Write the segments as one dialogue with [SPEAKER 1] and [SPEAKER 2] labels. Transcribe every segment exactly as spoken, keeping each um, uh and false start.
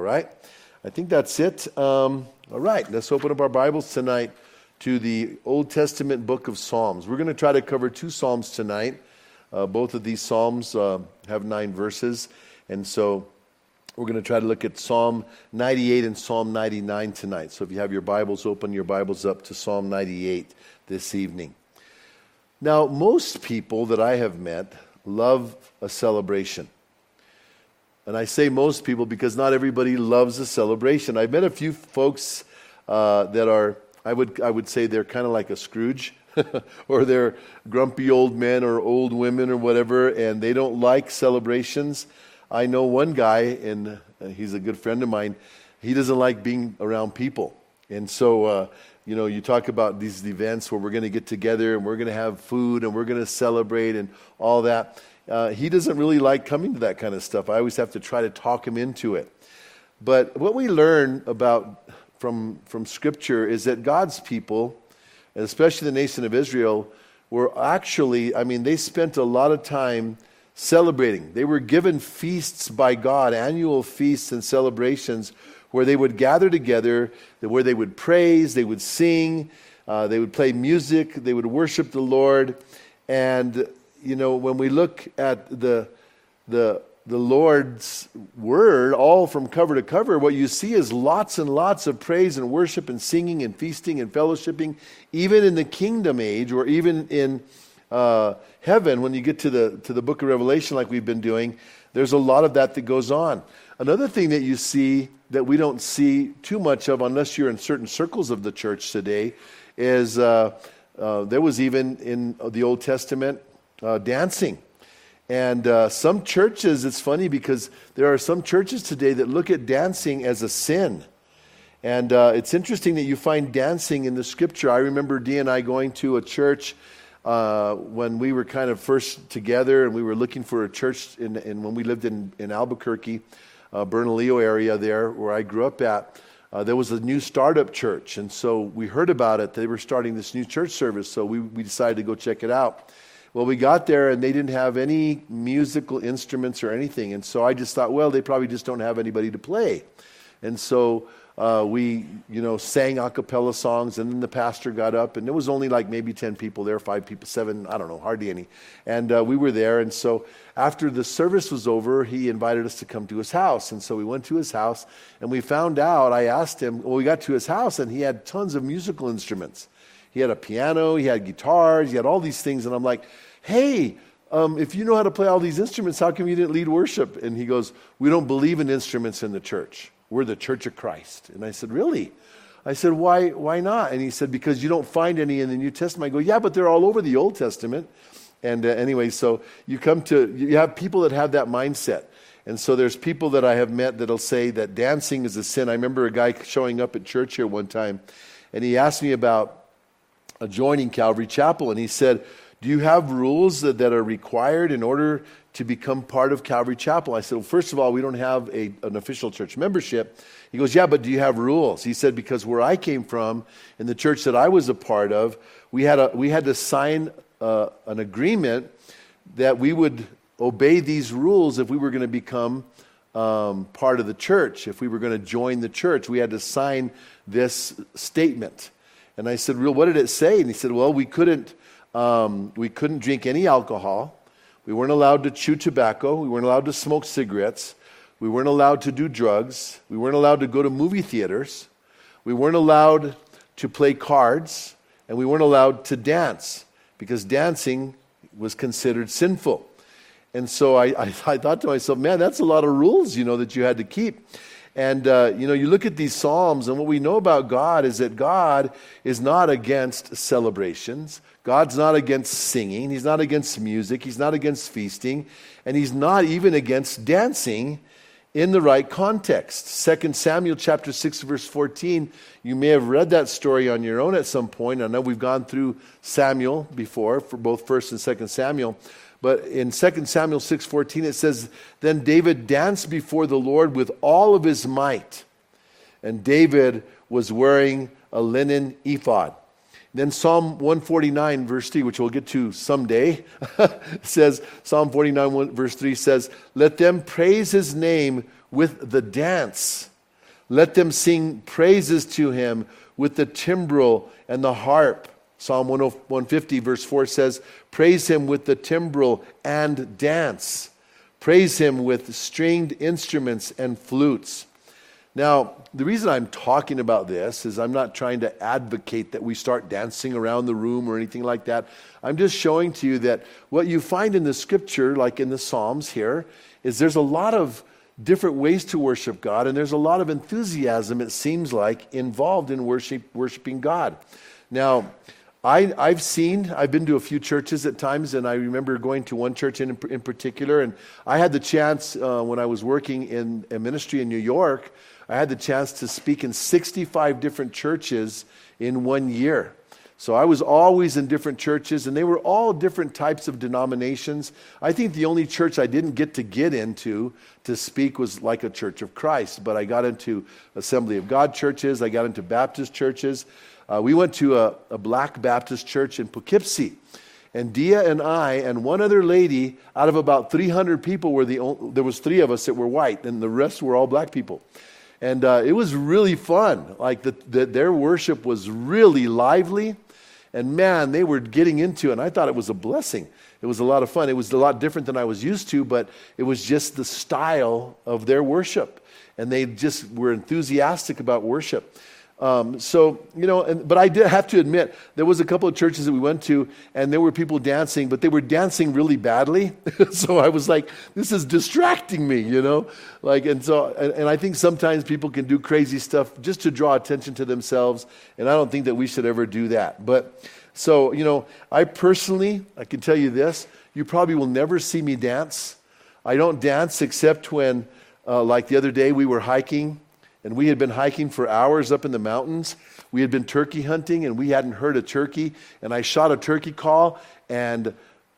[SPEAKER 1] all right? I think that's it. Um, all right, let's open up our Bibles tonight to the Old Testament book of Psalms. We're going to try to cover two Psalms tonight. Uh, both of these Psalms uh, have nine verses, and so we're going to try to look at Psalm ninety-eight and Psalm ninety-nine tonight. So if you have your Bibles, open your Bibles up to Psalm ninety-eight this evening. Now, most people that I have met love a celebration. And I say most people because not everybody loves a celebration. I've met a few folks uh, that are, I would I would say they're kind of like a Scrooge, or they're grumpy old men or old women or whatever, and they don't like celebrations. I know one guy, and he's a good friend of mine, he doesn't like being around people. And so, uh, you know, you talk about these events where we're going to get together and we're going to have food and we're going to celebrate and all that. Uh, he doesn't really like coming to that kind of stuff. I always have to try to talk him into it. But what we learn about from from Scripture is that God's people, and especially the nation of Israel, were actually, I mean, they spent a lot of time celebrating. They were given feasts by God, annual feasts and celebrations, where they would gather together, where they would praise, they would sing, uh, they would play music, they would worship the Lord. And you know, when we look at the the the Lord's Word, all from cover to cover, what you see is lots and lots of praise and worship and singing and feasting and fellowshipping, even in the kingdom age or even in uh, heaven. When you get to the to the book of Revelation, like we've been doing, there's a lot of that that goes on. Another thing that you see that we don't see too much of, unless you're in certain circles of the church today, is uh, uh, there was even in the Old Testament Uh, dancing. And uh, some churches, it's funny because there are some churches today that look at dancing as a sin. And uh, it's interesting that you find dancing in the Scripture. I remember Dee and I going to a church uh, when we were kind of first together, and we were looking for a church in, in when we lived in, in Albuquerque, uh, Bernalillo area there, where I grew up at. Uh, there was a new startup church, and so we heard about it. They were starting this new church service, so we, we decided to go check it out. Well, we got there, and they didn't have any musical instruments or anything. And so I just thought, well, they probably just don't have anybody to play. And so uh, we, you know, sang a cappella songs, and then the pastor got up, and there was only like maybe ten people there, five people, seven, I don't know, hardly any. And uh, we were there, and so after the service was over, he invited us to come to his house. And so we went to his house, and we found out, I asked him, well, we got to his house, and he had tons of musical instruments. He had a piano, he had guitars, he had all these things. And I'm like, hey, um, if you know how to play all these instruments, how come you didn't lead worship? And he goes, we don't believe in instruments in the church. We're the Church of Christ. And I said, really? I said, why why not? And he said, because you don't find any in the New Testament. I go, yeah, but they're all over the Old Testament. And uh, anyway, so you come to, you have people that have that mindset. And so there's people that I have met that'll say that dancing is a sin. I remember a guy showing up at church here one time, and he asked me about joining Calvary Chapel, and he said, do you have rules that, that are required in order to become part of Calvary Chapel? I said, well, first of all, we don't have a, an official church membership. He goes, yeah, but do you have rules? He said, because where I came from, in the church that I was a part of, we had a we had to sign uh, an agreement that we would obey these rules if we were going to become um, part of the church. If we were going to join the church, we had to sign this statement. And I said, "Real, what did it say?" And he said, "Well, we couldn't, um, we couldn't drink any alcohol. We weren't allowed to chew tobacco. We weren't allowed to smoke cigarettes. We weren't allowed to do drugs. We weren't allowed to go to movie theaters. We weren't allowed to play cards, and we weren't allowed to dance because dancing was considered sinful." And so I, I, I thought to myself, man, that's a lot of rules, you know, that you had to keep. And, uh, you know, you look at these Psalms, and what we know about God is that God is not against celebrations. God's not against singing. He's not against music. He's not against feasting. And he's not even against dancing in the right context. Second Samuel chapter six, verse fourteen, you may have read that story on your own at some point. I know we've gone through Samuel before, for both First and Second Samuel. But in Second Samuel six fourteen, it says, "Then David danced before the Lord with all of his might. And David was wearing a linen ephod." Then Psalm one forty-nine, verse three, which we'll get to someday, says, Psalm forty-nine, verse three says, "Let them praise his name with the dance Let them sing praises to him with the timbrel and the harp. Psalm one fifty verse four says, praise him with the timbrel and dance. Praise him with stringed instruments and flutes. Now, the reason I'm talking about this is I'm not trying to advocate that we start dancing around the room or anything like that. I'm just showing to you that what you find in the scripture, like in the Psalms here, is there's a lot of different ways to worship God, and there's a lot of enthusiasm, it seems like, involved in worship, worshiping God. Now, I, I've seen, I've been to a few churches at times, and I remember going to one church in, in particular, and I had the chance uh, when I was working in a ministry in New York, I had the chance to speak in sixty-five different churches in one year. So I was always in different churches, and they were all different types of denominations. I think the only church I didn't get to get into to speak was like a Church of Christ, but I got into Assembly of God churches, I got into Baptist churches. Uh, we went to a, a black Baptist church in Poughkeepsie, and Dia and I and one other lady, out of about three hundred people, were the only, there was three of us that were white, and the rest were all black people. And uh, it was really fun. Like the, the, their worship was really lively. And man, they were getting into it. And I thought it was a blessing. It was a lot of fun. It was a lot different than I was used to, but it was just the style of their worship. And they just were enthusiastic about worship. Um, so, you know, and, but I did have to admit, there was a couple of churches that we went to, and there were people dancing, but they were dancing really badly. So I was like, this is distracting me, you know? Like, and so, and, and I think sometimes people can do crazy stuff just to draw attention to themselves, and I don't think that we should ever do that. But, so, you know, I personally, I can tell you this, you probably will never see me dance. I don't dance except when, uh, like the other day, we were hiking, and we had been hiking for hours up in the mountains. We had been turkey hunting, and we hadn't heard a turkey. And I shot a turkey call, and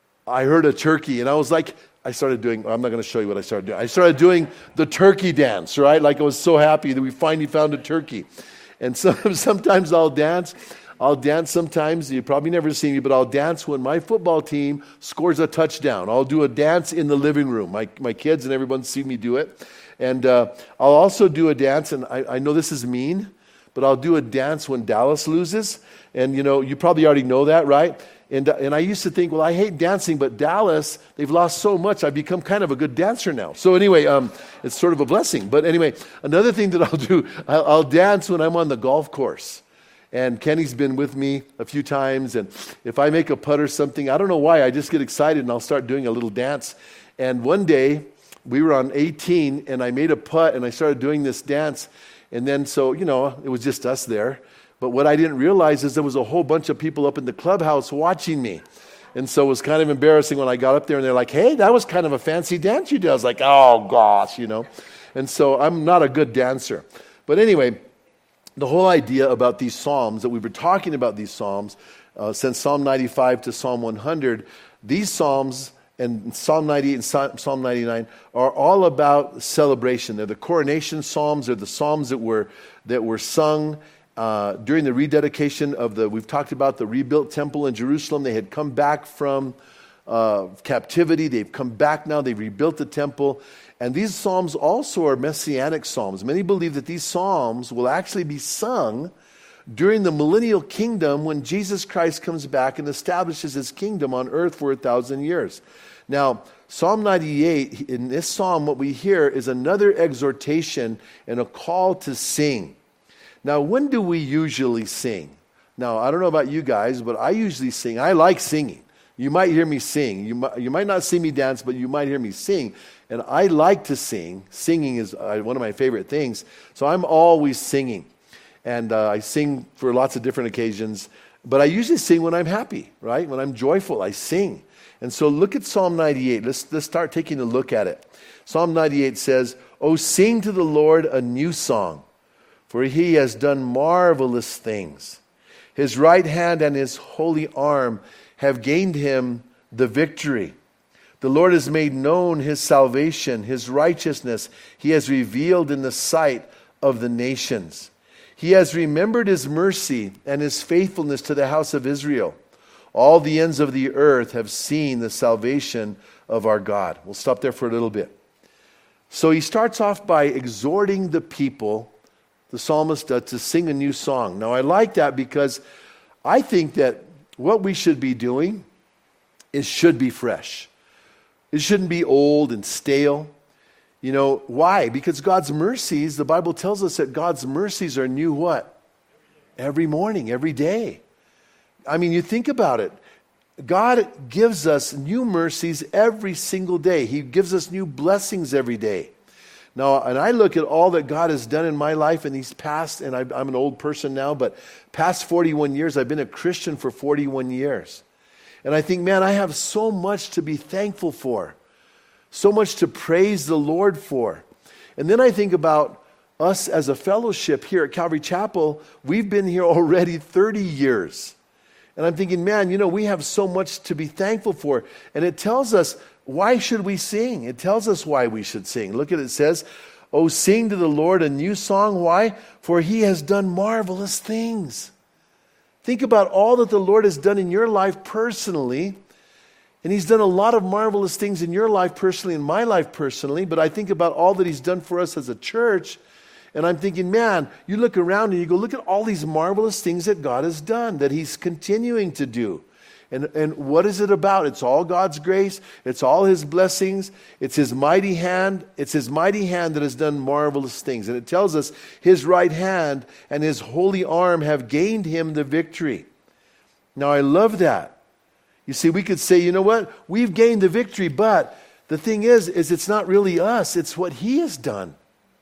[SPEAKER 1] I heard a turkey. And I was like, I started doing, I'm not going to show you what I started doing. I started doing the turkey dance, right? Like I was so happy that we finally found a turkey. And so, sometimes I'll dance. I'll dance sometimes. You probably never see me, but I'll dance when my football team scores a touchdown. I'll do a dance in the living room. My, my kids and everyone see me do it. And uh, I'll also do a dance, and I, I know this is mean, but I'll do a dance when Dallas loses. And, you know, you probably already know that, right? And uh, and I used to think, well, I hate dancing, but Dallas, they've lost so much, I've become kind of a good dancer now. So anyway, um, it's sort of a blessing. But anyway, another thing that I'll do, I'll, I'll dance when I'm on the golf course. And Kenny's been with me a few times, and if I make a putt or something, I don't know why, I just get excited, and I'll start doing a little dance. And one day, we were on eighteen, and I made a putt, and I started doing this dance. And then, so, you know, it was just us there. But what I didn't realize is there was a whole bunch of people up in the clubhouse watching me. And so it was kind of embarrassing when I got up there, and they're like, hey, that was kind of a fancy dance you did. I was like, oh, gosh, you know. And so I'm not a good dancer. But anyway, the whole idea about these psalms, that we've been talking about these psalms, uh, since Psalm ninety-five to Psalm one hundred, these psalms, and Psalm ninety-eight and Psalm ninety-nine are all about celebration. They're the coronation psalms. They're the psalms that were that were sung uh, during the rededication of the, we've talked about the rebuilt temple in Jerusalem. They had come back from uh, captivity. They've come back now. They've rebuilt the temple. And these psalms also are messianic psalms. Many believe that these psalms will actually be sung during the millennial kingdom when Jesus Christ comes back and establishes his kingdom on earth for a thousand years. Now, Psalm ninety-eight, in this psalm, what we hear is another exhortation and a call to sing. Now, when do we usually sing? Now, I don't know about you guys, but I usually sing. I like singing. You might hear me sing. You might, you might not see me dance, but you might hear me sing. And I like to sing. Singing is uh, one of my favorite things. So I'm always singing. And uh, I sing for lots of different occasions. But I usually sing when I'm happy, right? When I'm joyful, I sing. And so look at Psalm ninety-eight. Let's, let's start taking a look at it. Psalm ninety-eight says, "Oh, sing to the Lord a new song, for he has done marvelous things. His right hand and his holy arm have gained him the victory. The Lord has made known his salvation, his righteousness. He has revealed in the sight of the nations. He has remembered his mercy and his faithfulness to the house of Israel. All the ends of the earth have seen the salvation of our God." We'll stop there for a little bit. So he starts off by exhorting the people the psalmist uh, to sing a new song. Now, I like that because I think that what we should be doing is should be fresh. It shouldn't be old and stale. You know, why? Because God's mercies, the Bible tells us that God's mercies are new what? Every morning, every day. I mean, you think about it. God gives us new mercies every single day. He gives us new blessings every day. Now, and I look at all that God has done in my life in these past, and I, I'm an old person now, but past forty-one years, I've been a Christian for forty-one years. And I think, man, I have so much to be thankful for, so much to praise the Lord for. And then I think about us as a fellowship here at Calvary Chapel. We've been here already thirty years. And I'm thinking, man, you know, we have so much to be thankful for. And it tells us, why should we sing? It tells us why we should sing. Look at it, it says, oh, sing to the Lord a new song. Why? For he has done marvelous things. Think about all that the Lord has done in your life personally. And he's done a lot of marvelous things in your life personally, in my life personally. But I think about all that he's done for us as a church. And I'm thinking, man, you look around and you go, look at all these marvelous things that God has done, that he's continuing to do. And, and what is it about? It's all God's grace. It's all his blessings. It's his mighty hand. It's his mighty hand that has done marvelous things. And it tells us his right hand and his holy arm have gained him the victory. Now, I love that. You see, we could say, you know what? We've gained the victory, but the thing is, is it's not really us. It's what he has done.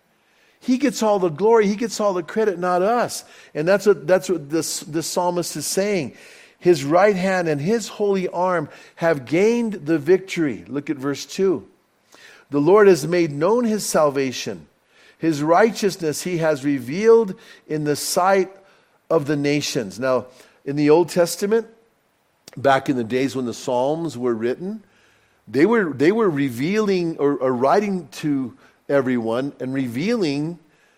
[SPEAKER 1] He gets all the glory. He gets all the credit, not us. And that's what, that's what this, this psalmist is saying. His right hand and his holy arm have gained the victory. Look at verse two. The Lord has made known his salvation. His righteousness he has revealed in the sight of the nations. Now, in the Old Testament, back in the days when the Psalms were written, they were, they were revealing or, or writing to everyone and revealing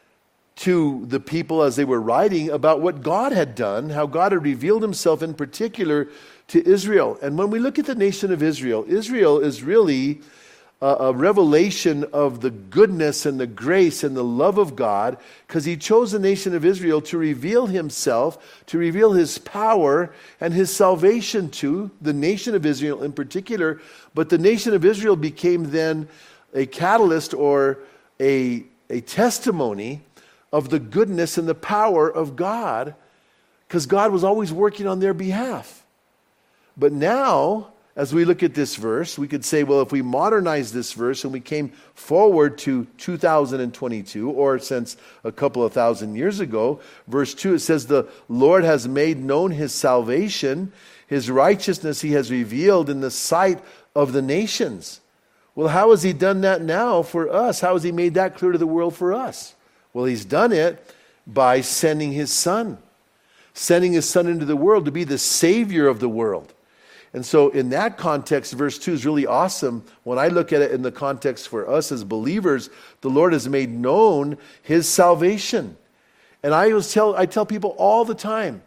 [SPEAKER 1] to the people as they were writing about what God had done, how God had revealed himself in particular to Israel. And when we look at the nation of Israel, Israel is really a, a revelation of the goodness and the grace and the love of God, because he chose the nation of Israel to reveal himself, to reveal his power and his salvation to the nation of Israel in particular. But the nation of Israel became then a catalyst or a, a testimony of the goodness and the power of God, because God was always working on their behalf. But now, as we look at this verse, we could say, well, if we modernize this verse and we came forward to two thousand twenty-two, or since a couple of thousand years ago, verse two, it says, the Lord has made known his salvation, his righteousness he has revealed in the sight of the nations. Well, how has he done that now for us? How has he made that clear to the world for us? Well, he's done it by sending his son. Sending his son into the world to be the savior of the world. And so in that context, verse two is really awesome. When I look at it in the context for us as believers, the Lord has made known his salvation. And I always tell, I tell people all the time,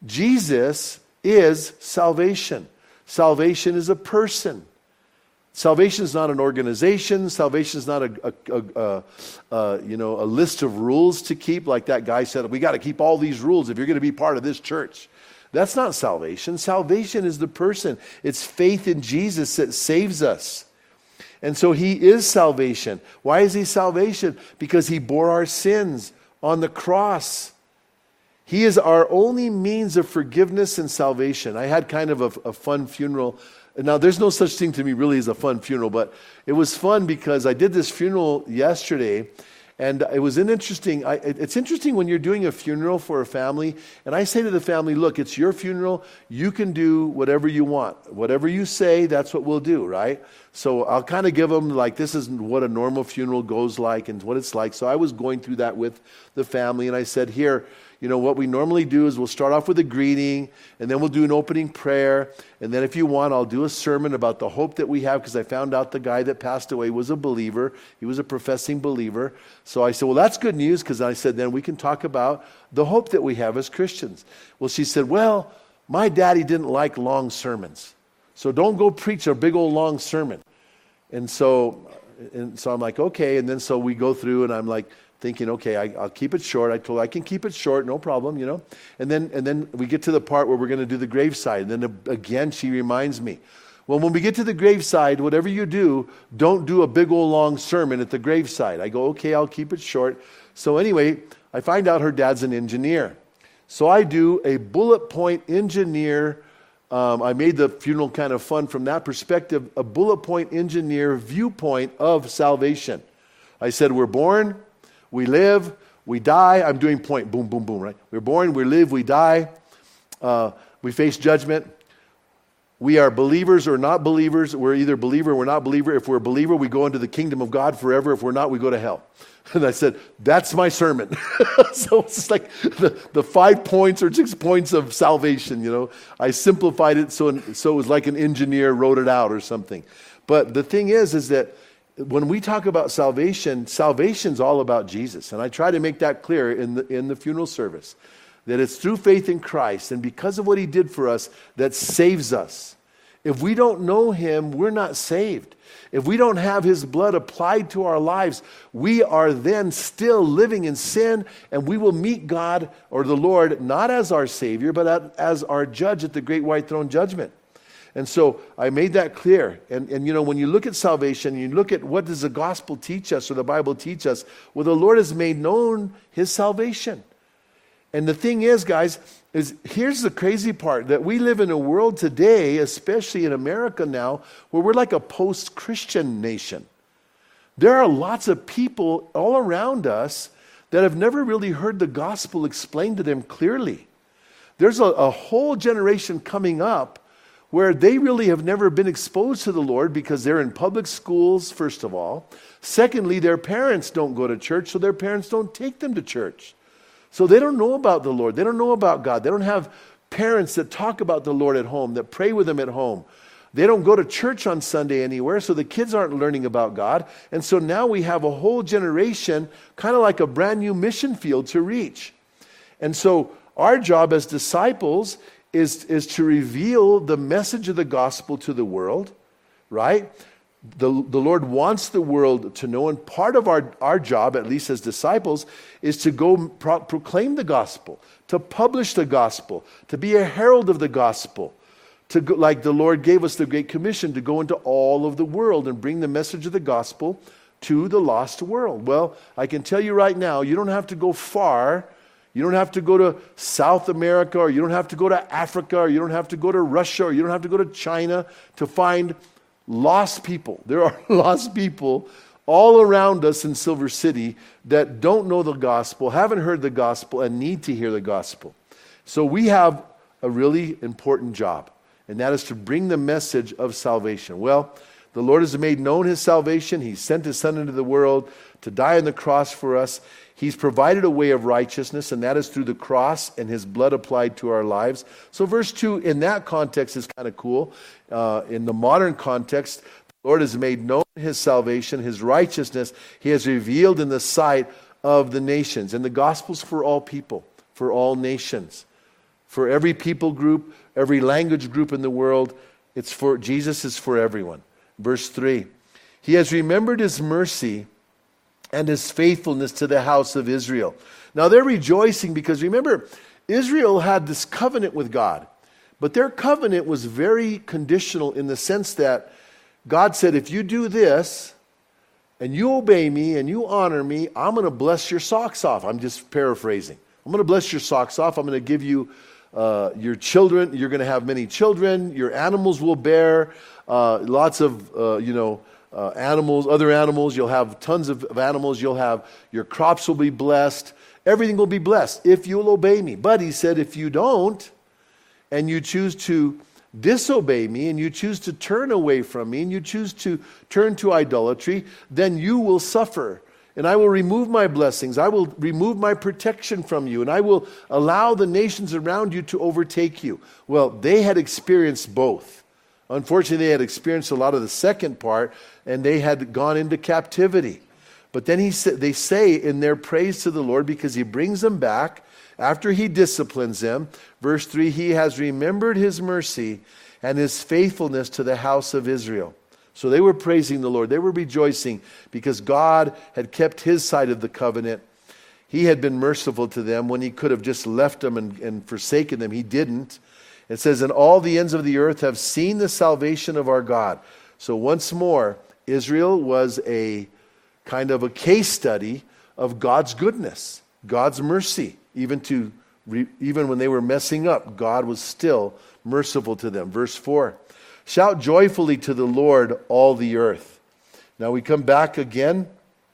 [SPEAKER 1] Jesus is salvation. Salvation is a person. Salvation is not an organization. Salvation is not a, a, a, a, a, you know, a list of rules to keep. Like that guy said, we got to keep all these rules if you're going to be part of this church. That's not salvation. Salvation is the person. It's faith in Jesus that saves us. And so he is salvation. Why is he salvation? Because he bore our sins on the cross. He is our only means of forgiveness and salvation. I had kind of a, a fun funeral. Now, there's no such thing to me really as a fun funeral, but it was fun because I did this funeral yesterday, and it was an interesting, I, it's interesting when you're doing a funeral for a family, and I say to the family, look, it's your funeral, you can do whatever you want. Whatever you say, that's what we'll do, right? So I'll kind of give them, like, this is what a normal funeral goes like and what it's like. So I was going through that with the family, and I said, here, you know, what we normally do is we'll start off with a greeting, and then we'll do an opening prayer, and then if you want, I'll do a sermon about the hope that we have, because I found out the guy that passed away was a believer. He was a professing believer. So I said, well, that's good news, because I said, then we can talk about the hope that we have as Christians. Well, she said, well, my daddy didn't like long sermons, so don't go preach a big old long sermon. And so, and so I'm like, okay, and then so we go through, and I'm like, thinking, okay, I, I'll keep it short. I told her I can keep it short, no problem, you know. And then and then we get to the part where we're going to do the graveside. And then again, she reminds me, well, when we get to the graveside, whatever you do, don't do a big old long sermon at the graveside. I go, okay, I'll keep it short. So anyway, I find out her dad's an engineer. So I do a bullet point engineer. Um, I made the funeral kind of fun from that perspective, a bullet point engineer viewpoint of salvation. I said, we're born, we live, we die. I'm doing point, boom, boom, boom, right? We're born, we live, we die. Uh, we face judgment. We are believers or not believers. We're either believer or we're not believer. If we're a believer, we go into the kingdom of God forever. If we're not, we go to hell. And I said, that's my sermon. So it's just like the, the five points or six points of salvation, you know. I simplified it so, so it was like an engineer wrote it out or something. But the thing is, is that when we talk about salvation, salvation's all about Jesus. And I try to make that clear in the, in the funeral service. That it's through faith in Christ and because of what he did for us that saves us. If we don't know him, we're not saved. If we don't have his blood applied to our lives, we are then still living in sin, and we will meet God or the Lord not as our Savior, but as our judge at the great white throne judgment. And so I made that clear. And, and you know, when you look at salvation, you look at what does the gospel teach us or the Bible teach us, well, the Lord has made known his salvation. And the thing is, guys, is here's the crazy part, that we live in a world today, especially in America now, where we're like a post-Christian nation. There are lots of people all around us that have never really heard the gospel explained to them clearly. There's a, a whole generation coming up where they really have never been exposed to the Lord because they're in public schools, first of all. Secondly, their parents don't go to church, so their parents don't take them to church. So they don't know about the Lord. They don't know about God. They don't have parents that talk about the Lord at home, that pray with them at home. They don't go to church on Sunday anywhere, so the kids aren't learning about God. And so now we have a whole generation, kind of like a brand new mission field to reach. And so our job as disciples is, is to reveal the message of the gospel to the world, right? The, the Lord wants the world to know, and part of our, our job, at least as disciples, is to go pro- proclaim the gospel, to publish the gospel, to be a herald of the gospel, to go, like the Lord gave us the Great Commission, to go into all of the world and bring the message of the gospel to the lost world. Well, I can tell you right now, you don't have to go far. You don't have to go to South America, or you don't have to go to Africa, or you don't have to go to Russia, or you don't have to go to China to find lost people. There are lost people all around us in Silver City that don't know the gospel, haven't heard the gospel, and need to hear the gospel. So we have a really important job, and that is to bring the message of salvation. Well, the Lord has made known his salvation. He sent his Son into the world to die on the cross for us. He's provided a way of righteousness, and that is through the cross and his blood applied to our lives. So verse two, in that context, is kind of cool. Uh, in the modern context, the Lord has made known his salvation, his righteousness. He has revealed in the sight of the nations. And the gospel's for all people, for all nations, for every people group, every language group in the world. It's for Jesus is for everyone. Verse three, he has remembered his mercy and his faithfulness to the house of Israel. Now they're rejoicing because remember, Israel had this covenant with God, but their covenant was very conditional in the sense that God said, if you do this and you obey me and you honor me, I'm going to bless your socks off. I'm just paraphrasing. I'm going to bless your socks off. I'm going to give you uh, your children. You're going to have many children. Your animals will bear uh, lots of, uh, you know, Uh, animals, other animals. You'll have tons of, of animals. You'll have, your crops will be blessed. Everything will be blessed if you'll obey me. But he said, if you don't, and you choose to disobey me, and you choose to turn away from me, and you choose to turn to idolatry, then you will suffer. And I will remove my blessings. I will remove my protection from you. And I will allow the nations around you to overtake you. Well, they had experienced both. Unfortunately, they had experienced a lot of the second part, and they had gone into captivity. But then he sa- they say in their praise to the Lord, because he brings them back after he disciplines them. Verse three, he has remembered his mercy and his faithfulness to the house of Israel. So they were praising the Lord. They were rejoicing because God had kept his side of the covenant He had been merciful to them when he could have just left them and, and forsaken them. He didn't. It says, and all the ends of the earth have seen the salvation of our God. So once more, Israel was a kind of a case study of God's goodness, God's mercy. Even to even when they were messing up, God was still merciful to them. Verse four, shout joyfully to the Lord, all the earth. Now we come back again.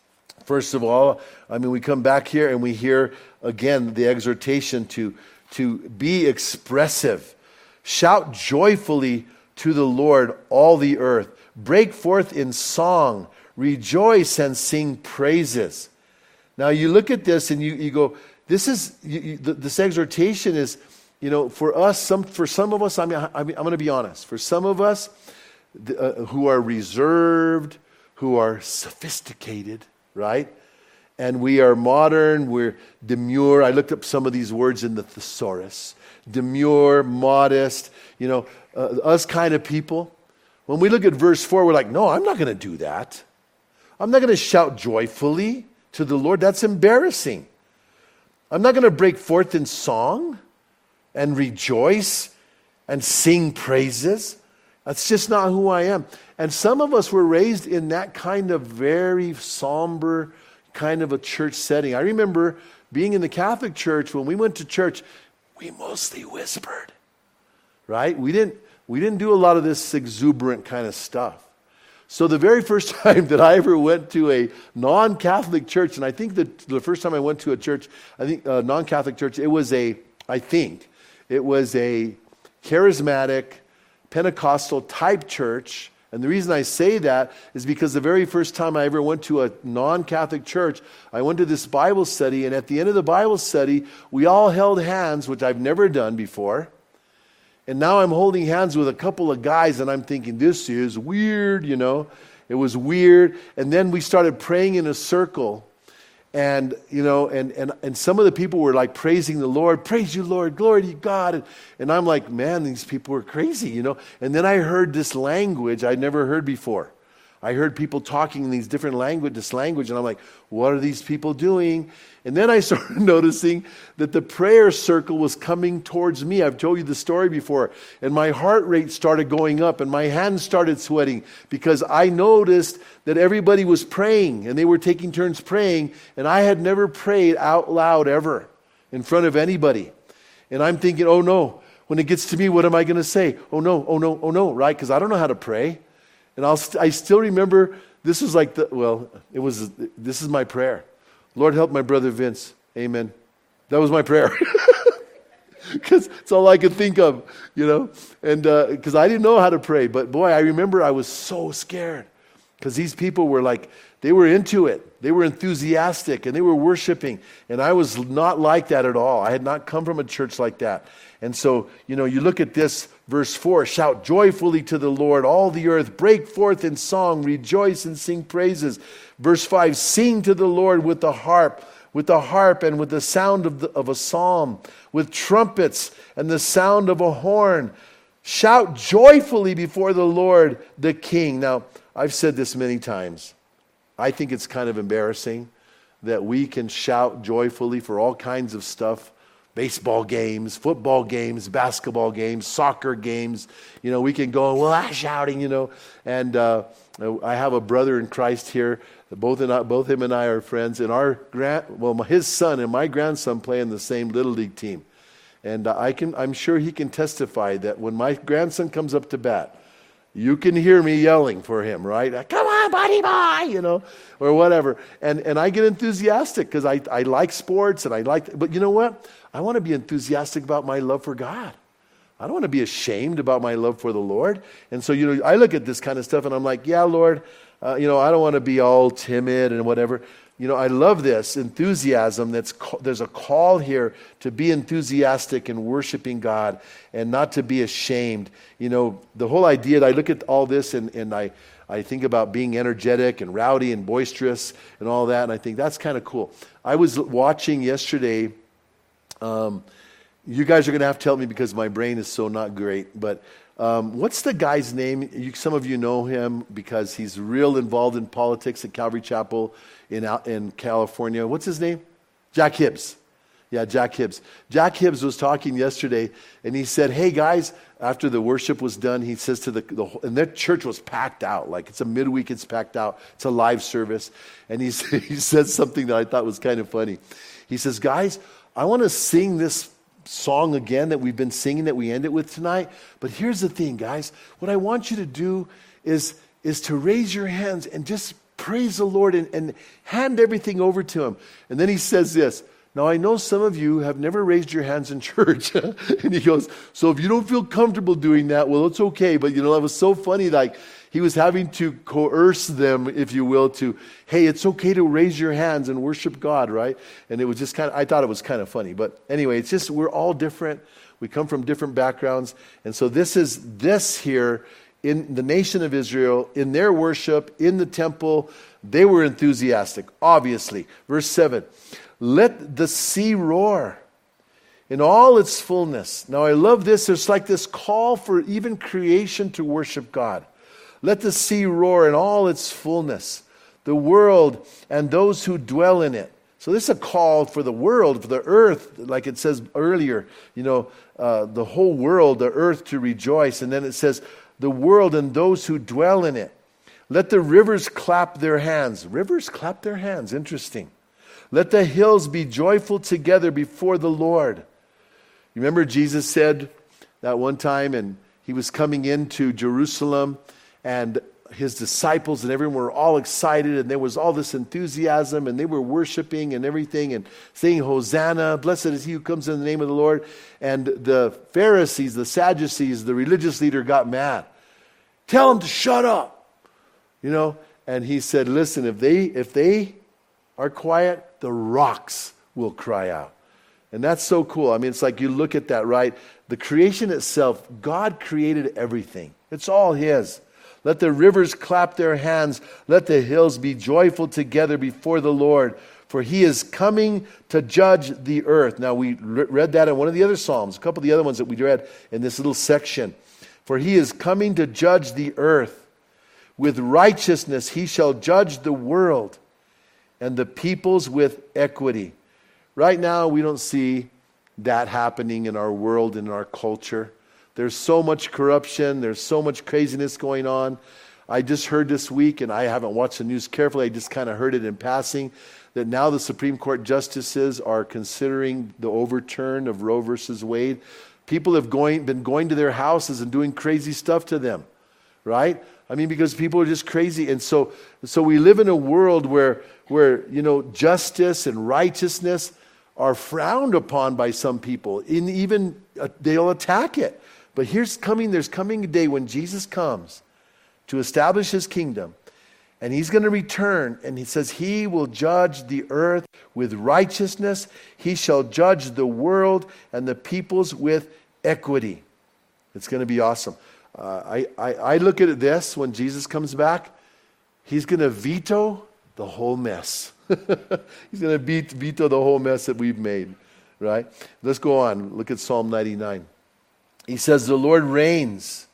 [SPEAKER 1] First of all, I mean, we come back here and we hear again the exhortation to, to be expressive. Shout joyfully to the Lord, all the earth. Break forth in song. Rejoice and sing praises. Now you look at this and you, you go, this is, you, you, this exhortation is, you know, for us, some for some of us, I mean, I mean, I'm going to be honest. For some of us uh, who are reserved, who are sophisticated, right? And we are modern, we're demure. I looked up some of these words in the thesaurus. Demure, modest, you know, uh, us kind of people. When we look at verse four, we're like, no, I'm not going to do that. I'm not going to shout joyfully to the Lord. That's embarrassing. I'm not going to break forth in song and rejoice and sing praises. That's just not who I am. And some of us were raised in that kind of very somber kind of a church setting. I remember being in the Catholic Church. When we went to church, we mostly whispered, right? We didn't, we didn't do a lot of this exuberant kind of stuff. So the very first time that I ever went to a non-Catholic church, and I think that the first time I went to a church, I think a non-Catholic church, it was a, I think, it was a charismatic, Pentecostal type church. And the reason I say that is because the very first time I ever went to a non-Catholic church, I went to this Bible study, and at the end of the Bible study, we all held hands, which I've never done before. And now I'm holding hands with a couple of guys, and I'm thinking, this is weird, you know. It was weird. And then we started praying in a circle. And, you know, and, and, and some of the people were like praising the Lord. Praise you, Lord. Glory to God. And, and I'm like, man, these people are crazy, you know. And then I heard this language I'd never heard before. I heard people talking in these different language, this language, and I'm like, what are these people doing? And then I started noticing that the prayer circle was coming towards me. I've told you the story before. And my heart rate started going up and my hands started sweating because I noticed that everybody was praying and they were taking turns praying. And I had never prayed out loud ever in front of anybody. And I'm thinking, oh no, when it gets to me, what am I going to say? Oh no, oh no, oh no, right? Because I don't know how to pray. And I'll st- I still remember, this was like the, well, it was, this is my prayer. Lord, help my brother Vince. Amen. That was my prayer. Because it's all I could think of, you know. And because uh, I didn't know how to pray. But boy, I remember I was so scared. Because these people were like, they were into it. They were enthusiastic and they were worshiping. And I was not like that at all. I had not come from a church like that. And so, you know, you look at this, verse four, shout joyfully to the Lord, all the earth, break forth in song, rejoice and sing praises. Verse five, sing to the Lord with the harp, with the harp and with the sound of, the, of a psalm, with trumpets and the sound of a horn. Shout joyfully before the Lord, the King. Now, I've said this many times. I think it's kind of embarrassing that we can shout joyfully for all kinds of stuff. Baseball games, football games, basketball games, soccer games. You know, we can go, well, I'm shouting, you know. And uh, I have a brother in Christ here. Both and I, both him and I are friends. And our grand, well, his son and my grandson play in the same little league team. And uh, I can, I'm sure he can testify that when my grandson comes up to bat, you can hear me yelling for him, right? Come on, buddy, boy, you know, or whatever. And and I get enthusiastic because I, I like sports and I like, but you know what? I want to be enthusiastic about my love for God. I don't want to be ashamed about my love for the Lord. And so, you know, I look at this kind of stuff and I'm like, yeah, Lord, uh, you know, I don't want to be all timid and whatever. You know, I love this enthusiasm. That's there's a call here to be enthusiastic in worshiping God and not to be ashamed. You know, the whole idea, I look at all this and, and I, I think about being energetic and rowdy and boisterous and all that, and I think that's kind of cool. I was watching yesterday, um, you guys are going to have to help me because my brain is so not great, but Um, what's the guy's name? You, some of you know him because he's real involved in politics at Calvary Chapel in in California. What's his name? Jack Hibbs. Yeah, Jack Hibbs. Jack Hibbs was talking yesterday, and he said, hey, guys, after the worship was done, he says to the, the and their church was packed out. Like, it's a midweek, it's packed out. It's a live service. And he, he said something that I thought was kind of funny. He says, guys, I want to sing this song again that we've been singing that we ended with tonight. But here's the thing, guys. What I want you to do is, is to raise your hands and just praise the Lord and, and hand everything over to him. And then he says this, now I know some of you have never raised your hands in church. And he goes, so if you don't feel comfortable doing that, well, it's okay. But you know, that was so funny, like he was having to coerce them, if you will, to, hey, it's okay to raise your hands and worship God, right? And it was just kind of, I thought it was kind of funny. But anyway, it's just, we're all different. We come from different backgrounds. And so this is, this here, in the nation of Israel, in their worship, in the temple, they were enthusiastic, obviously. Verse seven, let the sea roar in all its fullness. Now I love this. There's like this call for even creation to worship God. Let the sea roar in all its fullness, the world and those who dwell in it. So this is a call for the world, for the earth, like it says earlier, you know, uh, the whole world, the earth to rejoice. And then it says, the world and those who dwell in it. Let the rivers clap their hands. Rivers clap their hands. Interesting. Let the hills be joyful together before the Lord. You remember Jesus said that one time, and he was coming into Jerusalem, and his disciples and everyone were all excited, and there was all this enthusiasm, and they were worshiping and everything, and saying, Hosanna, blessed is he who comes in the name of the Lord. And the Pharisees, the Sadducees, the religious leader got mad. Tell them to shut up. You know, and he said, listen, if they if they are quiet, the rocks will cry out. And that's so cool. I mean, it's like you look at that, right? The creation itself, God created everything. It's all his. Let the rivers clap their hands. Let the hills be joyful together before the Lord. For he is coming to judge the earth. Now, we read that in one of the other Psalms, a couple of the other ones that we read in this little section. For he is coming to judge the earth. With righteousness he shall judge the world, and the peoples with equity. Right now, we don't see that happening in our world, in our culture. There's so much corruption. There's so much craziness going on. I just heard this week, and I haven't watched the news carefully, I just kind of heard it in passing, that now the Supreme Court justices are considering the overturn of Roe versus Wade. People have going, been going to their houses and doing crazy stuff to them, right? I mean, because people are just crazy. And so so we live in a world where, where you know, justice and righteousness are frowned upon by some people. And even uh, they'll attack it. But here's coming, there's coming a day when Jesus comes to establish his kingdom. And he's going to return. And he says he will judge the earth with righteousness. He shall judge the world and the peoples with equity. It's going to be awesome. Uh, I, I, I look at this when Jesus comes back. He's going to veto the whole mess. He's going to veto the whole mess that we've made, right? Let's go on. Look at Psalm ninety-nine. He says, the Lord reigns.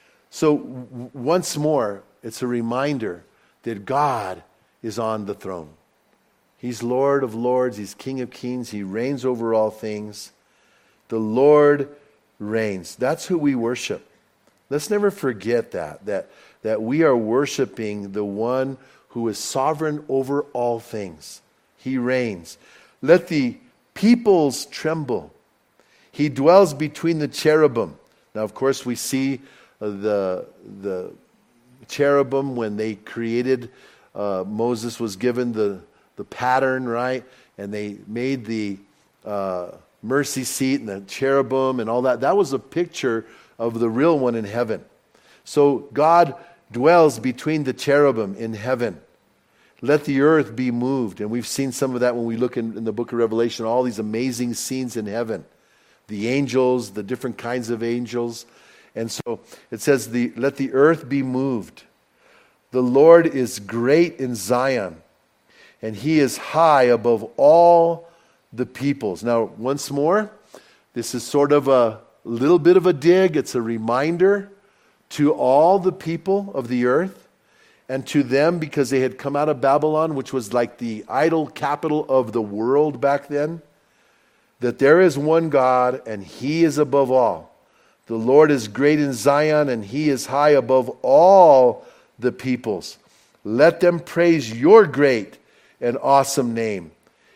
[SPEAKER 1] So w- once more, it's a reminder that God is on the throne. He's Lord of lords. He's King of kings. He reigns over all things. The Lord reigns. That's who we worship. Let's never forget that, that, that we are worshiping the one who is sovereign over all things. He reigns. Let the peoples tremble. He dwells between the cherubim. Now, of course, we see the, the cherubim when they created, uh, Moses was given the, the pattern, right? And they made the uh, mercy seat and the cherubim and all that. That was a picture of the real one in heaven. So God dwells between the cherubim in heaven. Let the earth be moved. And we've seen some of that when we look in, in the book of Revelation, all these amazing scenes in heaven. The angels, the different kinds of angels. And so it says, the, let the earth be moved. The Lord is great in Zion, and he is high above all the peoples. Now, once more, this is sort of a little bit of a dig. It's a reminder to all the people of the earth. And to them, because they had come out of Babylon, which was like the idol capital of the world back then, that there is one God, and He is above all. The Lord is great in Zion, and He is high above all the peoples. Let them praise your great and awesome name.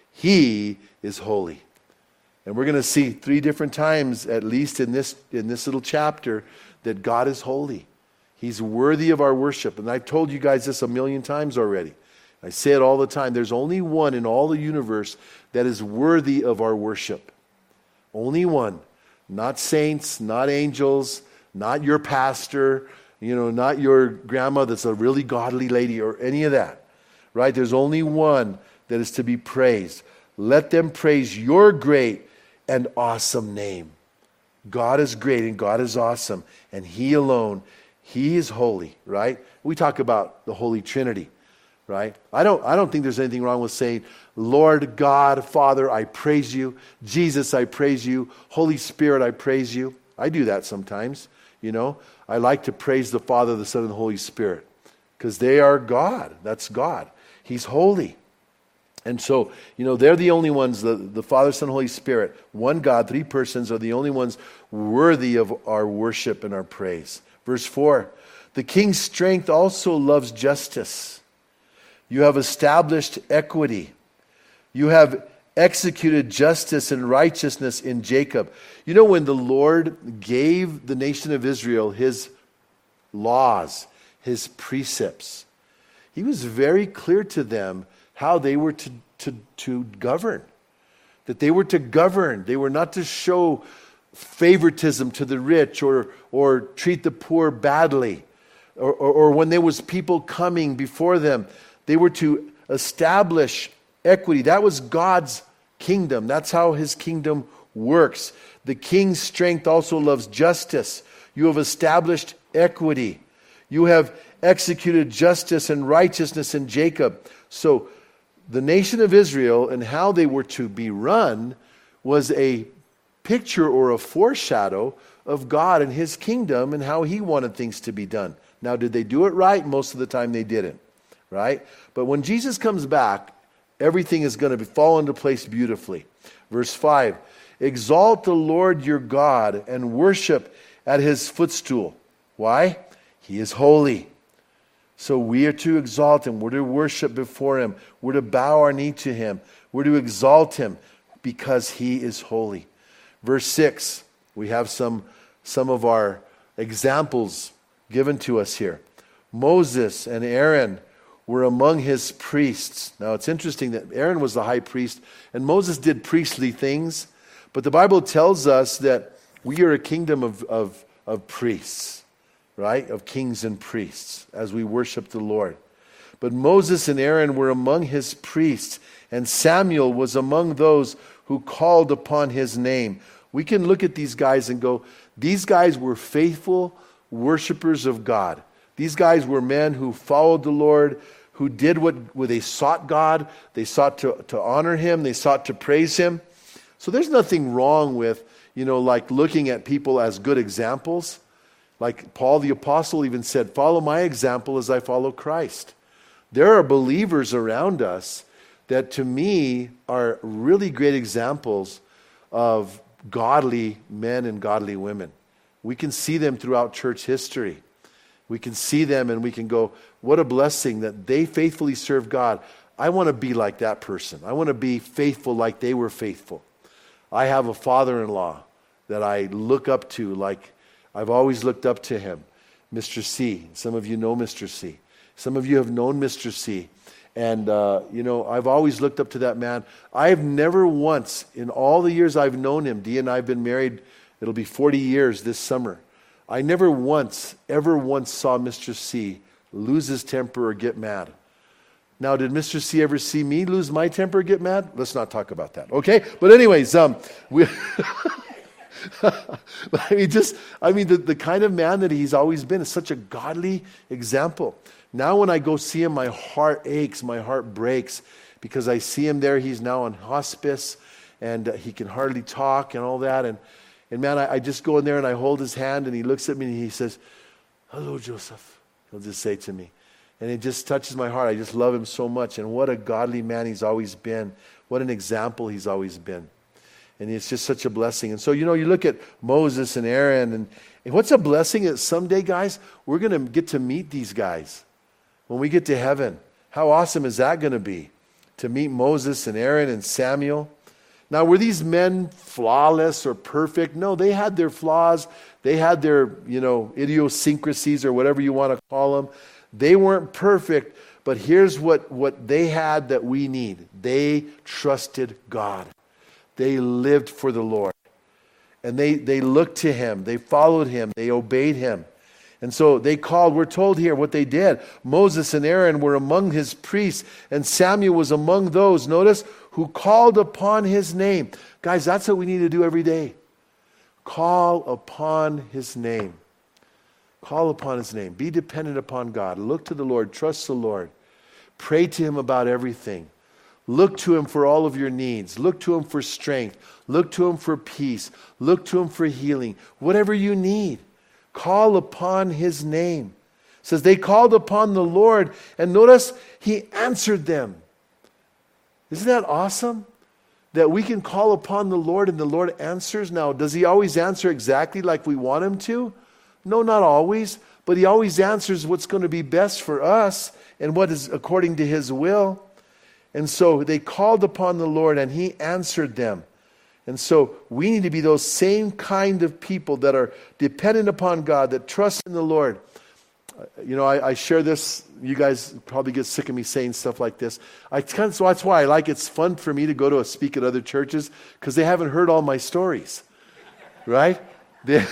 [SPEAKER 1] He is holy. And we're going to see three different times, at least in this, in this little chapter, that God is holy. He's worthy of our worship. And I've told you guys this a million times already. I say it all the time. There's only one in all the universe that is worthy of our worship. Only one. Not saints, not angels, not your pastor, you know, not your grandma that's a really godly lady or any of that. Right? There's only one that is to be praised. Let them praise your great and awesome name. God is great and God is awesome. And He alone, He is holy, right? We talk about the Holy Trinity, right? I don't, I don't think there's anything wrong with saying, Lord God, Father, I praise you. Jesus, I praise you. Holy Spirit, I praise you. I do that sometimes, you know. I like to praise the Father, the Son, and the Holy Spirit because they are God. That's God. He's holy. And so, you know, they're the only ones, the, the Father, Son, Holy Spirit, one God, three persons, are the only ones worthy of our worship and our praise. Verse four, the king's strength also loves justice. You have established equity. You have executed justice and righteousness in Jacob. You know, when the Lord gave the nation of Israel His laws, His precepts, He was very clear to them how they were to, to, to govern. That they were to govern. They were not to show favoritism to the rich or, or treat the poor badly. Or, or, or when there was people coming before them, they were to establish equity. That was God's kingdom. That's how His kingdom works. The king's strength also loves justice. You have established equity. You have executed justice and righteousness in Jacob. So, the nation of Israel and how they were to be run was a picture or a foreshadow of God and His kingdom and how He wanted things to be done. Now, did they do it right? Most of the time they didn't, right? But when Jesus comes back, everything is going to fall into place beautifully. Verse five, exalt the Lord your God and worship at His footstool. Why? He is holy. So we are to exalt Him. We're to worship before Him. We're to bow our knee to Him. We're to exalt Him because He is holy. Verse six, we have some, some of our examples given to us here. Moses and Aaron were among His priests. Now it's interesting that Aaron was the high priest and Moses did priestly things. But the Bible tells us that we are a kingdom of, of, of priests. Right? Of kings and priests as we worship the Lord. But Moses and Aaron were among His priests, and Samuel was among those who called upon His name. We can look at these guys and go, these guys were faithful worshipers of God. These guys were men who followed the Lord, who did what, what they sought God. They sought to, to honor Him. They sought to praise Him. So there's nothing wrong with, you know, like looking at people as good examples. Like Paul the Apostle even said, follow my example as I follow Christ. There are believers around us that to me are really great examples of godly men and godly women. We can see them throughout church history. We can see them and we can go, what a blessing that they faithfully serve God. I want to be like that person. I want to be faithful like they were faithful. I have a father-in-law that I look up to like I've always looked up to him, Mister C. Some of you know Mister C. Some of you have known Mister C. And, uh, you know, I've always looked up to that man. I have never once, in all the years I've known him, Dee and I have been married, it'll be forty years this summer. I never once, ever once saw Mister C lose his temper or get mad. Now, did Mister C ever see me lose my temper or get mad? Let's not talk about that, okay? But anyways, um, we... I mean, just, I mean, the, the kind of man that he's always been is such a godly example. Now when I go see him, my heart aches, my heart breaks because I see him there. He's now on hospice and uh, he can hardly talk and all that. And, and man, I, I just go in there and I hold his hand and he looks at me and he says, hello, Joseph. He'll just say to me. And it just touches my heart. I just love him so much. And what a godly man he's always been. What an example he's always been. And it's just such a blessing. And so, you know, you look at Moses and Aaron. And, and what's a blessing that someday, guys, we're going to get to meet these guys. When we get to heaven, how awesome is that going to be? To meet Moses and Aaron and Samuel. Now, were these men flawless or perfect? No, they had their flaws. They had their, you know, idiosyncrasies or whatever you want to call them. They weren't perfect, but here's what, what they had that we need. They trusted God. They lived for the Lord. And they, they looked to him. They followed him. They obeyed him. And so they called, we're told here what they did. Moses and Aaron were among his priests, and Samuel was among those, notice, who called upon his name. Guys, that's what we need to do every day. Call upon his name. Call upon his name. Be dependent upon God. Look to the Lord. Trust the Lord. Pray to him about everything. Look to him for all of your needs. Look to him for strength. Look to him for peace. Look to him for healing. Whatever you need, call upon his name. It says they called upon the Lord, and notice he answered them. Isn't that awesome? That we can call upon the Lord and the Lord answers. Now, does he always answer exactly like we want him to? No, not always, but he always answers what's going to be best for us and what is according to his will. And so they called upon the Lord and he answered them. And so we need to be those same kind of people that are dependent upon God, that trust in the Lord. You know, I, I share this. You guys probably get sick of me saying stuff like this. I kind of, so that's why I like it's fun for me to go to a speak at other churches, because they haven't heard all my stories, right? They,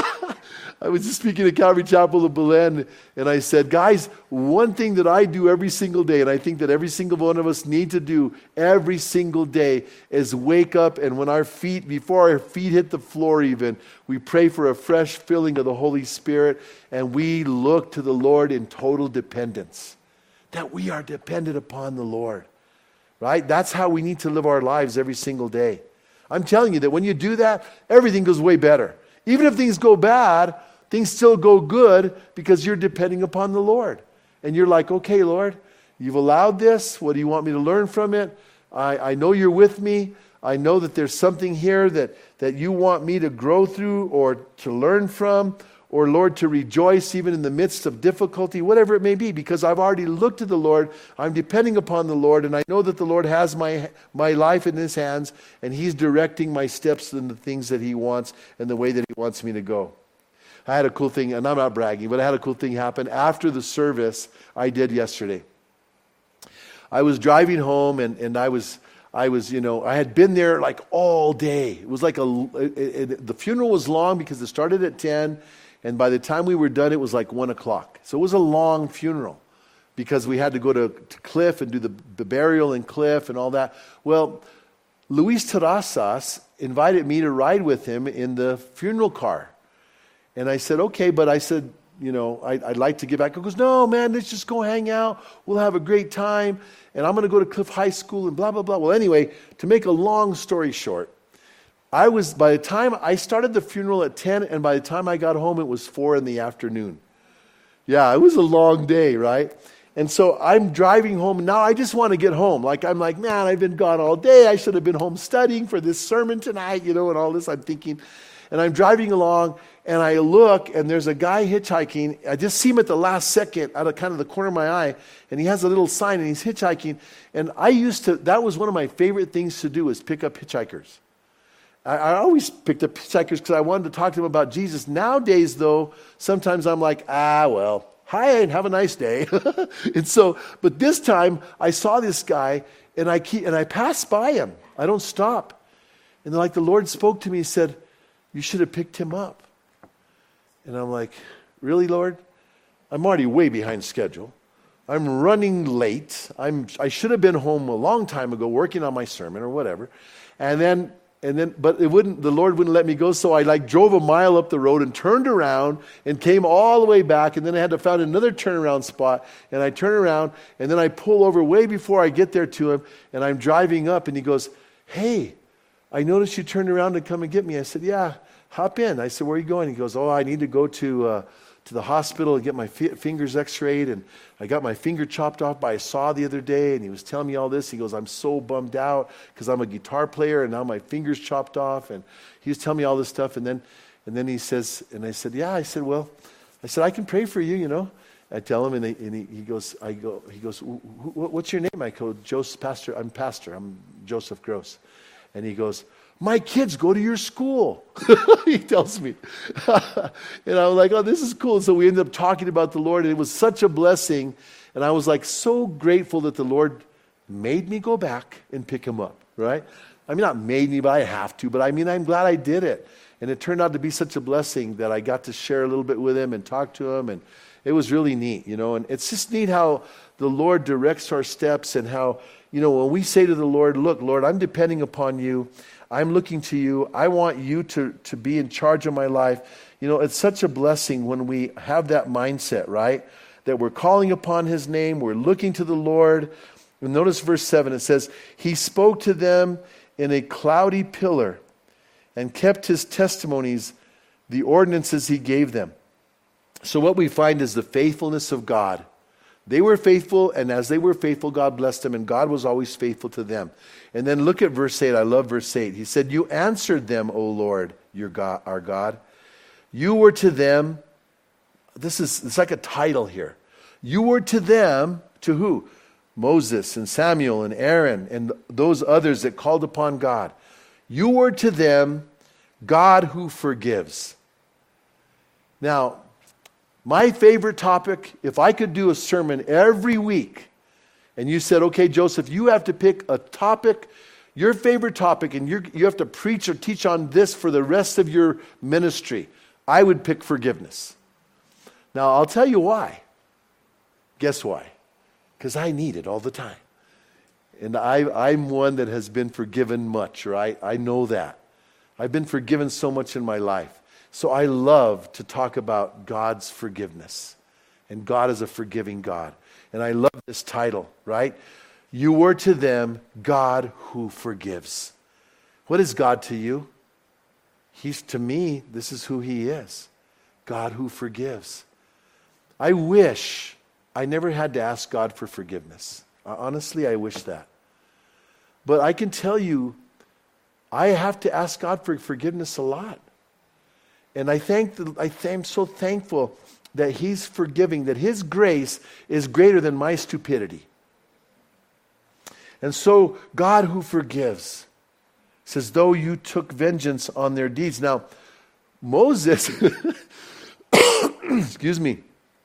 [SPEAKER 1] I was just speaking at Calvary Chapel of Belen, and I said, guys, one thing that I do every single day, and I think that every single one of us need to do every single day, is wake up, and when our feet, before our feet hit the floor even, we pray for a fresh filling of the Holy Spirit, and we look to the Lord in total dependence. That we are dependent upon the Lord, right? That's how we need to live our lives every single day. I'm telling you that when you do that, everything goes way better. Even if things go bad, things still go good because you're depending upon the Lord. And you're like, okay, Lord, you've allowed this. What do you want me to learn from it? I, I know you're with me. I know that there's something here that, that you want me to grow through or to learn from, or, Lord, to rejoice even in the midst of difficulty, whatever it may be, because I've already looked to the Lord. I'm depending upon the Lord, and I know that the Lord has my my life in his hands, and he's directing my steps in the things that he wants and the way that he wants me to go. I had a cool thing, and I'm not bragging, but I had a cool thing happen after the service I did yesterday. I was driving home, and, and I was... I was, you know, I had been there like all day. It was like a, it, it, the funeral was long because it started at ten, and by the time we were done, it was like one o'clock. So it was a long funeral because we had to go to, to Cliff and do the, the burial in Cliff and all that. Well, Luis Terrazas invited me to ride with him in the funeral car. And I said, okay, but I said, you know, I, I'd like to get back. He goes, no, man, let's just go hang out. We'll have a great time. And I'm going to go to Cliff High School and blah, blah, blah. Well, anyway, to make a long story short, I was, by the time I started the funeral at ten, and by the time I got home, it was four in the afternoon. Yeah, it was a long day, right? And so I'm driving home. Now I just want to get home. Like, I'm like, man, I've been gone all day. I should have been home studying for this sermon tonight, you know, and all this. I'm thinking, and I'm driving along, and I look, and there's a guy hitchhiking. I just see him at the last second out of kind of the corner of my eye, and he has a little sign, and he's hitchhiking. And I used to, that was one of my favorite things to do, is pick up hitchhikers. I, I always picked up hitchhikers because I wanted to talk to them about Jesus. Nowadays, though, sometimes I'm like, ah, well, hi, and have a nice day. And so, but this time, I saw this guy, and I keep, and I passed by him. I don't stop. And then, like, the Lord spoke to me, and said, you should have picked him up. And I'm like, really, Lord? I'm already way behind schedule. I'm running late. I'm, I should have been home a long time ago working on my sermon or whatever. And then, and then, but it wouldn't, the Lord wouldn't let me go. So I like drove a mile up the road and turned around and came all the way back. And then I had to find another turnaround spot. And I turn around and then I pull over way before I get there to him. And I'm driving up and he goes, hey, I noticed you turned around to come and get me. I said, yeah. Hop in. I said, where are you going? He goes, oh, I need to go to uh, to the hospital to get my fi- fingers x-rayed, and I got my finger chopped off by a saw the other day, and he was telling me all this. He goes, I'm so bummed out because I'm a guitar player, and now my finger's chopped off, and he was telling me all this stuff, and then and then he says, and I said, yeah, I said, well, I said, I can pray for you, you know. I tell him, and, they, and he, he goes, I go, he goes, what's your name? I go, Joseph, pastor, I'm pastor, I'm Joseph Gross. And he goes, my kids go to your school. He tells me. And I was like, oh, this is cool. So we ended up talking about the Lord, and it was such a blessing. And I was like so grateful that the Lord made me go back and pick him up, right? I mean, not made me, but I have to. But I mean, I'm glad I did it. And it turned out to be such a blessing that I got to share a little bit with him and talk to him. And it was really neat, you know. And it's just neat how the Lord directs our steps, and how, you know, when we say to the Lord, look, Lord, I'm depending upon you. I'm looking to you. I want you to, to be in charge of my life. You know, it's such a blessing when we have that mindset, right? That we're calling upon his name. We're looking to the Lord. And notice verse seven. It says, he spoke to them in a cloudy pillar and kept his testimonies, the ordinances he gave them. So what we find is the faithfulness of God. They were faithful, and as they were faithful, God blessed them, and God was always faithful to them. And then look at verse eight. I love verse eight. He said, you answered them, O Lord, your God, our God. You were to them, this is it's like a title here. You were to them, to who? Moses and Samuel and Aaron and those others that called upon God. You were to them God who forgives. Now, my favorite topic, if I could do a sermon every week, and you said, okay, Joseph, you have to pick a topic, your favorite topic, and you're, you have to preach or teach on this for the rest of your ministry, I would pick forgiveness. Now, I'll tell you why. Guess why? Because I need it all the time. And I, I'm one that has been forgiven much, right? I know that. I've been forgiven so much in my life. So I love to talk about God's forgiveness. And God is a forgiving God. And I love this title, right? You were to them God who forgives. What is God to you? He's, to me, this is who he is. God who forgives. I wish I never had to ask God for forgiveness. Honestly, I wish that. But I can tell you, I have to ask God for forgiveness a lot. And I thank the, I th- I'm so thankful that he's forgiving, that his grace is greater than my stupidity. And so God who forgives says, though you took vengeance on their deeds. Now, Moses, excuse me,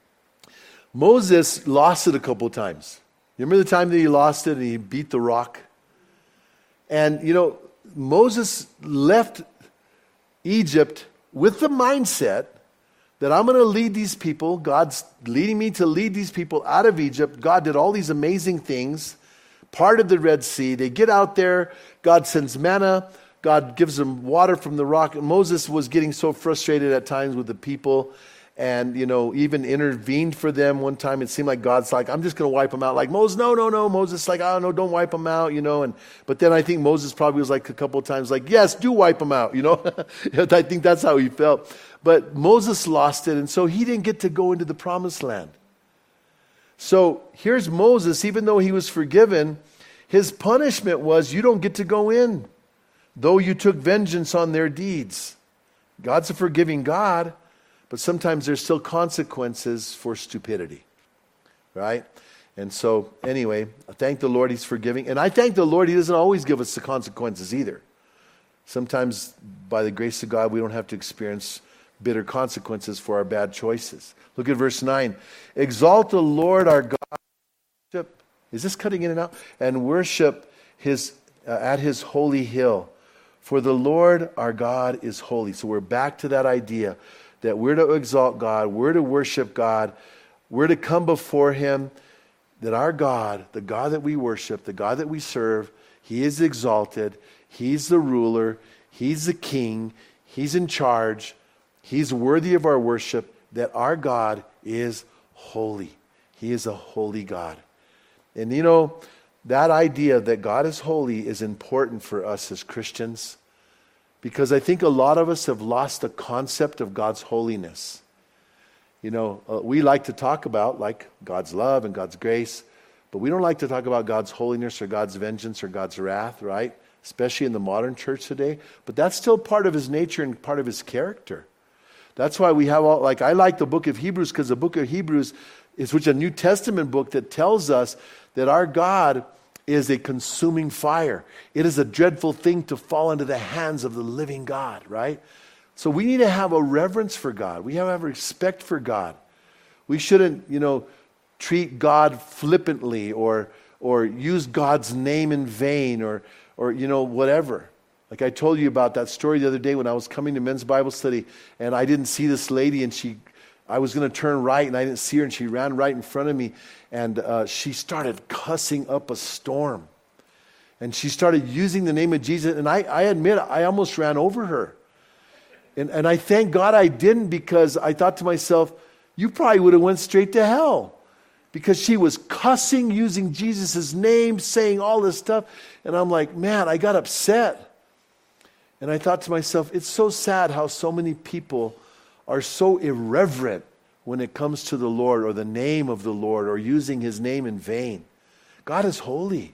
[SPEAKER 1] Moses lost it a couple of times. You remember the time that he lost it and he beat the rock? And, you know, Moses left Egypt with the mindset that I'm going to lead these people. God's leading me to lead these people out of Egypt. God did all these amazing things, parted the Red Sea. They get out there. God sends manna. God gives them water from the rock. And Moses was getting so frustrated at times with the people, and, you know, even intervened for them one time. It seemed like God's like, I'm just going to wipe them out. Like, Moses, no, no, no. Moses like, oh, no, don't wipe them out, you know. And But then I think Moses probably was like a couple of times like, yes, do wipe them out, you know. I think that's how he felt. But Moses lost it, and so he didn't get to go into the promised land. So here's Moses, even though he was forgiven, his punishment was you don't get to go in, though you took vengeance on their deeds. God's a forgiving God, but sometimes there's still consequences for stupidity, right? And so, anyway, I thank the Lord he's forgiving. And I thank the Lord he doesn't always give us the consequences either. Sometimes, by the grace of God, we don't have to experience bitter consequences for our bad choices. Look at verse nine. Exalt the Lord our God. Is this cutting in and out? And worship his uh, at his holy hill. For the Lord our God is holy. So we're back to that idea that we're to exalt God, we're to worship God, we're to come before him, that our God, the God that we worship, the God that we serve, he is exalted, he's the ruler, he's the king, he's in charge, he's worthy of our worship, that our God is holy. He is a holy God. And you know, that idea that God is holy is important for us as Christians, because I think a lot of us have lost the concept of God's holiness. You know, uh, we like to talk about like God's love and God's grace, but we don't like to talk about God's holiness or God's vengeance or God's wrath, right? Especially in the modern church today. But that's still part of his nature and part of his character. That's why we have all, like I like the book of Hebrews, because the book of Hebrews is which a New Testament book that tells us that our God is a consuming fire. It is a dreadful thing to fall into the hands of the living God, right? So we need to have a reverence for God. We have to have respect for God. We shouldn't, you know, treat God flippantly or or use God's name in vain or or you know whatever. Like I told you about that story the other day when I was coming to men's Bible study and I didn't see this lady and she I was going to turn right and I didn't see her and she ran right in front of me and uh, she started cussing up a storm. And she started using the name of Jesus and I, I admit I almost ran over her. And, and I thank God I didn't, because I thought to myself, you probably would have went straight to hell. Because she was cussing, using Jesus' name, saying all this stuff. And I'm like, man, I got upset. And I thought to myself, it's so sad how so many people are so irreverent when it comes to the Lord or the name of the Lord or using his name in vain. God is holy.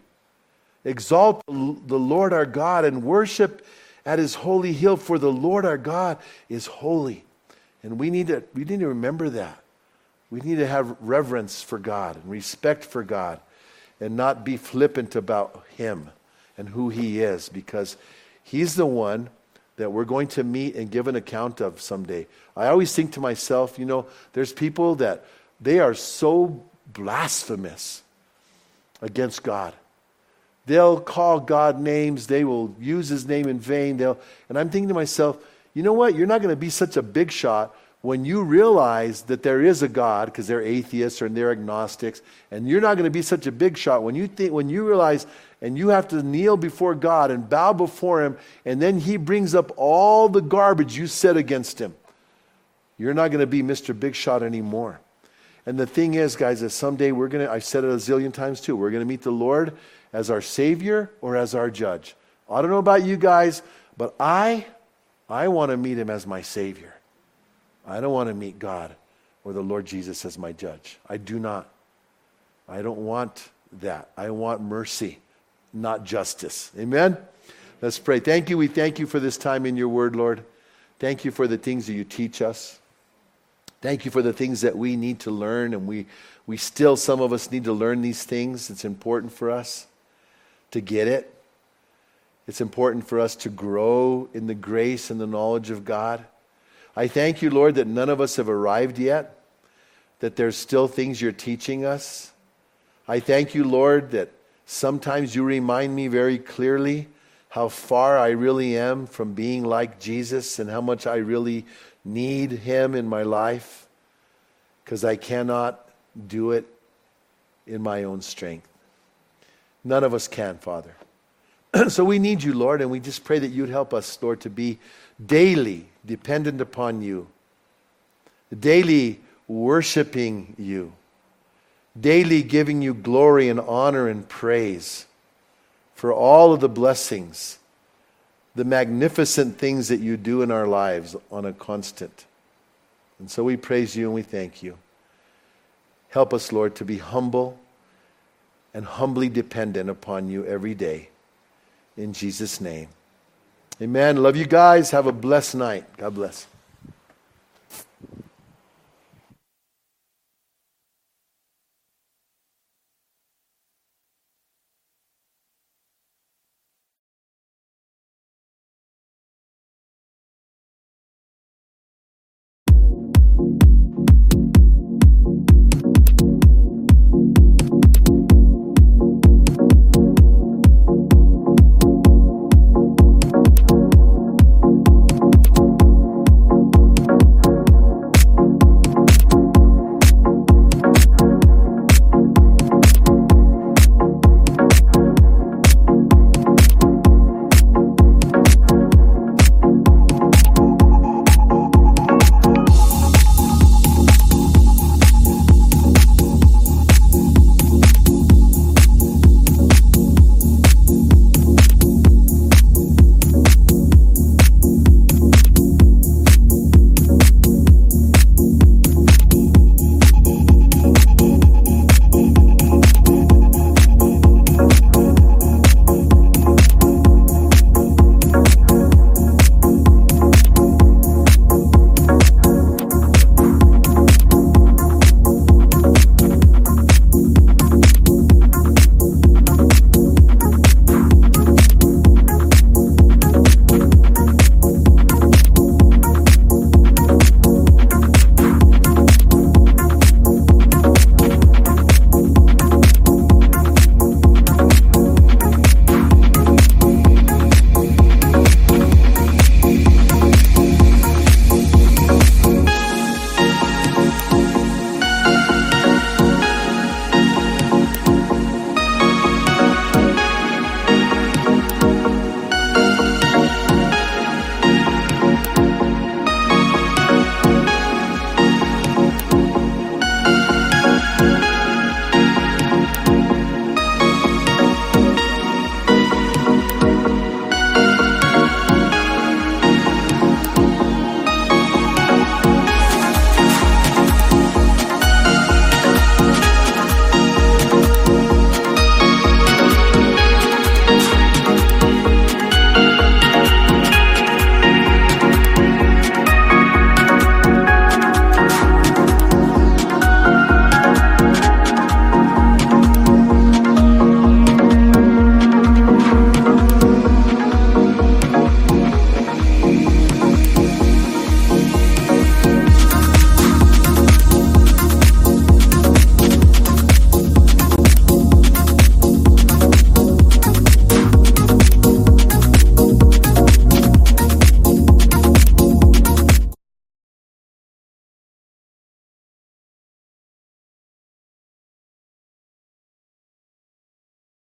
[SPEAKER 1] Exalt the Lord our God and worship at his holy hill, for the Lord our God is holy. And we need to, we need to remember that. We need to have reverence for God and respect for God and not be flippant about him and who he is, because he's the one that we're going to meet and give an account of someday. I always think to myself, you know, there's people that they are so blasphemous against God. They'll call God names. They will use his name in vain. They'll, and I'm thinking to myself, you know what? You're not going to be such a big shot when you realize that there is a God, because they're atheists or they're agnostics, and you're not going to be such a big shot when you think when you realize and you have to kneel before God and bow before him, and then he brings up all the garbage you said against him. You're not going to be Mister Big Shot anymore. And the thing is, guys, that someday we're going to, I've said it a zillion times too, we're going to meet the Lord as our Savior or as our Judge. I don't know about you guys, but I, I want to meet him as my Savior. I don't want to meet God or the Lord Jesus as my Judge. I do not. I don't want that. I want mercy, not justice. Amen? Let's pray. Thank you. We thank you for this time in your word, Lord. Thank you for the things that you teach us. Thank you for the things that we need to learn, and we, we still, some of us need to learn these things. It's important for us to get it. It's important for us to grow in the grace and the knowledge of God. I thank you, Lord, that none of us have arrived yet, that there's still things you're teaching us. I thank you, Lord, that sometimes you remind me very clearly how far I really am from being like Jesus and how much I really need him in my life, because I cannot do it in my own strength. None of us can, Father. So we need you, Lord, and we just pray that you'd help us, Lord, to be daily dependent upon you, daily worshiping you, daily giving you glory and honor and praise for all of the blessings, the magnificent things that you do in our lives on a constant. And so we praise you and we thank you. Help us, Lord, to be humble and humbly dependent upon you every day. In Jesus' name. Amen. Love you guys. Have a blessed night. God bless.